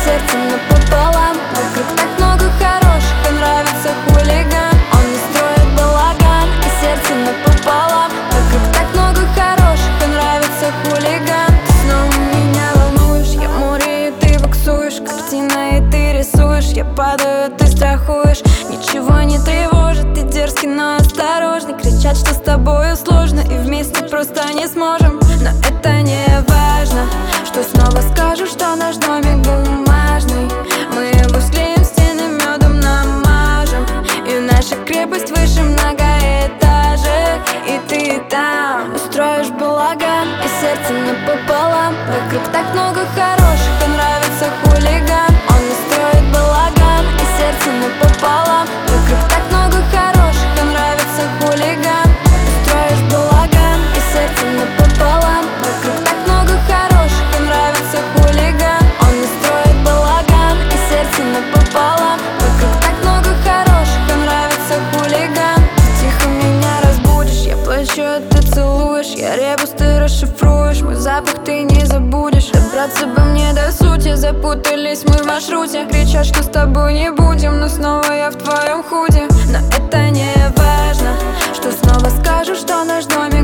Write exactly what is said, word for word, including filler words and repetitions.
сердце напополам. Вокруг так много хороших, и нравится хулиган. Он не строит балаган, и сердце напополам. Вокруг так много хороших, и нравится хулиган. Ты снова меня волнуешь, я море, и ты боксуешь. Картина, и ты рисуешь, я падаю, ты страхуешь. Ничего не тревожит, ты дерзкий, но осторожный. Кричат, что с тобою сложно, и вместе просто не сможем. Но это не важно, что снова скажу, что наш домик бумажный. Мы его склеим, стены медом намажем, и наша крепость выше многоэтажек. И ты там устроишь балаган, и сердце напополам. Вокруг так много хороших, и нравится хулиган. Он не строит балаган, и сердце напополам. Вокруг так много хороших, и нравится хулиган. Устроишь балаган, и сердце напополам. Вокруг так много хороших, и нравится хулиган. Он не строит балаган, и сердце напополам. Вокруг так много хороших, и нравится хулиган. Тихо меня разбудишь, я плачу, а ты целуешь. Я ребус, ты расшифруешь, мой запах ты не забудешь. Добраться бы мне до сути, запутались мы в маршруте. Кричат, что с тобой не будем, но снова я в твоем худе. Но это не важно, что снова скажу, что наш домик